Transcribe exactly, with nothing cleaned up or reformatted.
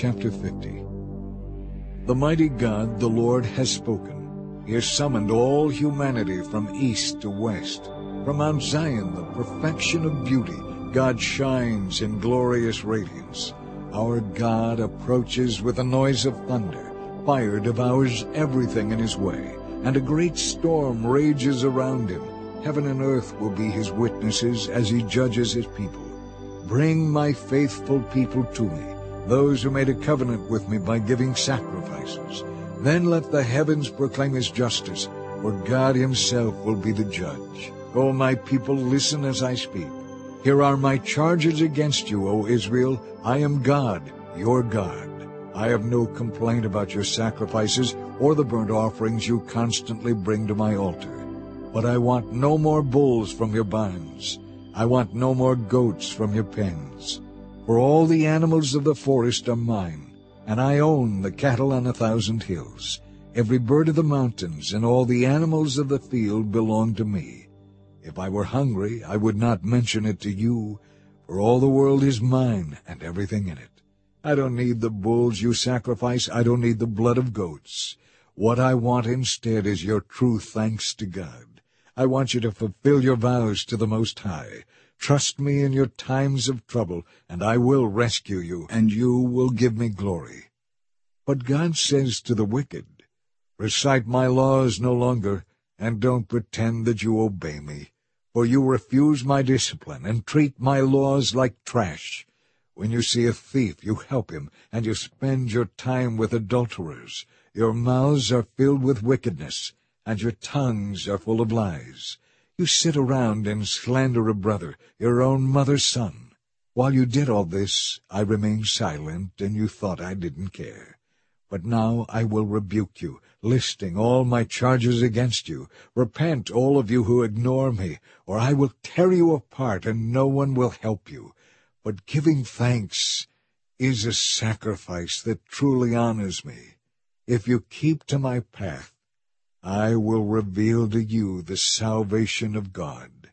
Chapter fifty. The mighty God, the Lord, has spoken. He has summoned all humanity from east to west. From Mount Zion, the perfection of beauty, God shines in glorious radiance. Our God approaches with the noise of thunder. Fire devours everything in his way, and a great storm rages around him. Heaven and earth will be his witnesses as he judges his people. Bring my faithful people to me, those who made a covenant with me by giving sacrifices. Then let the heavens proclaim his justice, for God himself will be the judge. O my people, listen as I speak. Here are my charges against you, O Israel. I am God, your God. I have no complaint about your sacrifices or the burnt offerings you constantly bring to my altar. But I want no more bulls from your barns. I want no more goats from your pens. For all the animals of the forest are mine, and I own the cattle on a thousand hills. Every bird of the mountains and all the animals of the field belong to me. If I were hungry, I would not mention it to you, for all the world is mine and everything in it. I don't need the bulls you sacrifice. I don't need the blood of goats. What I want instead is your true thanks to God. I want you to fulfill your vows to the Most High. Trust me in your times of trouble, and I will rescue you, and you will give me glory. But God says to the wicked, recite my laws no longer, and don't pretend that you obey me. For you refuse my discipline and treat my laws like trash. When you see a thief, you help him, and you spend your time with adulterers. Your mouths are filled with wickedness, and your tongues are full of lies. You sit around and slander a brother, your own mother's son. While you did all this, I remained silent, and you thought I didn't care. But now I will rebuke you, listing all my charges against you. Repent, all of you who ignore me, or I will tear you apart, and no one will help you. But giving thanks is a sacrifice that truly honors me. If you keep to my path, I will reveal to you the salvation of God.